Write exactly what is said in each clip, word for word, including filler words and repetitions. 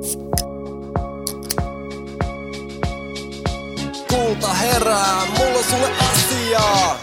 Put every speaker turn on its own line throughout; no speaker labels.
Kulta herää, mulla on sulle asiaa.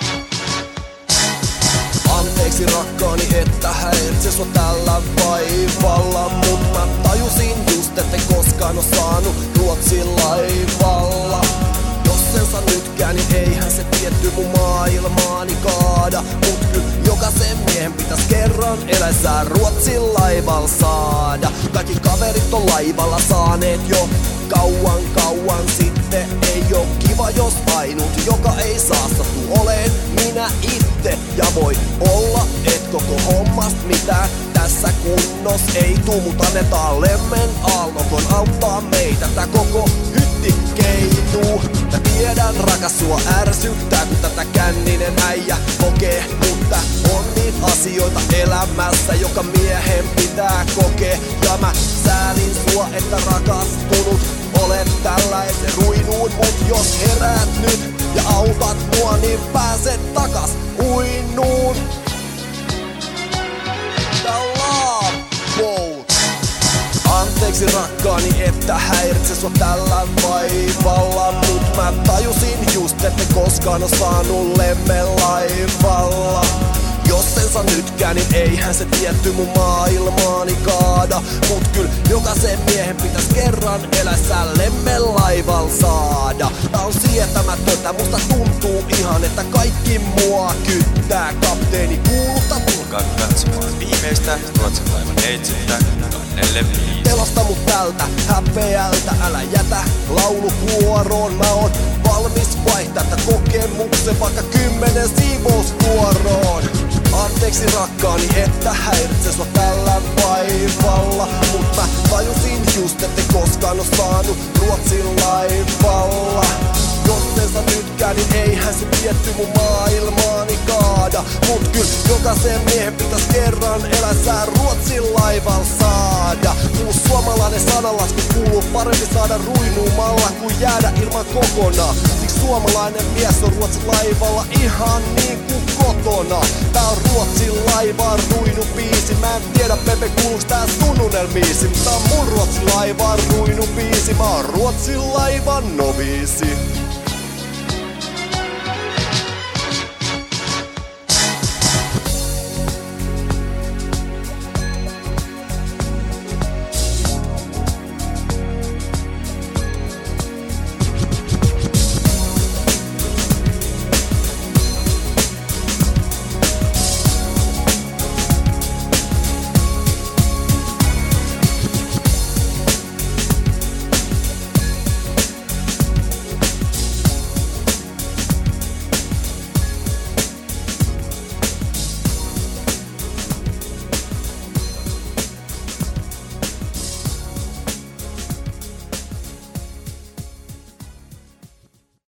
Anteeksi rakkaani, että häiritsen sua tällä vaivalla, mut mä tajusin just, etten koskaan oo saanut Ruotsin laivalla. Jos sen saa nytkään, niin eihän se tietty mun maailmaani kaada, mut kyllä jokaisen miehen pitäis kerran eläessään Ruotsin laivalla saada. Kaikki kaverit on laivalla saaneet jo kauan kauan sitten. Ei oo kiva, jos ainut, joka ei saastu, olen minä itse. Ja voi olla, et koko hommast mitään tässä kunnos ei tuu, mut annetaan lemmen aallokon auttaa meitä. Tää koko hytti keituu. Mä tiedän, rakas, sua ärsyttää, kun tätä känninen äijä kokee, mutta on niitä asioita elämässä, joka miehen pitää kokea. Ja mä säälin sua, että rakastunut olet tällaisen ruinuun, mut jos heräät nyt ja autat mua, niin pääset takas uinuun. Tää on love boat. Anteeksi rakkaani, että häiritsen sua tällä vaivalla, mut mä tajusin just, ette koskaan oo saanut lemmen laivalla. Jos sen saa nytkään, niin eihän se tietty mun maailmaani kaada, mut kyl jokaisen miehen pitäis kerran eläessään lemmen laival saada. Tää on sietämätöntä, musta tuntuu ihan, että kaikki mua kyttää. Kapteeni kuulutta,
tulkaa katsomaan viimeistä Ruotsin laivan neitsyttä kannelle viisi.
Pelasta mut tältä häpeältä, älä jätä laulukuoroon. Mä oon valmis vaihtaa tätä kokemuksen vaikka kymmenen siivouskuoroon. Anteeksi rakkaani, että häiritsen sua tällä vaivalla, mut mä tajusin just, ette koskaan oo saanut Ruotsin laivalla. Jos sen saa nytkään, niin eihän se tietty mun maailmaani kaada, mut kyl jokaisen miehen pitäis kerran elässään Ruotsin laival saada. Uusi suomalainen sananlasku kuuluu, parempi saada ruinuumalla kuin jäädä ilman kokonaan. Siksi suomalainen mies on Ruotsin laivalla ihan niin kuin kotona. Tää on Ruotsin laivan ruinubiisi. Mä en tiedä, Pepe, kuuluuks tää sun unelmiisi, mutta tää on mun Ruotsin laivan ruinubiisi. Mä oon Ruotsin laivan noviisi.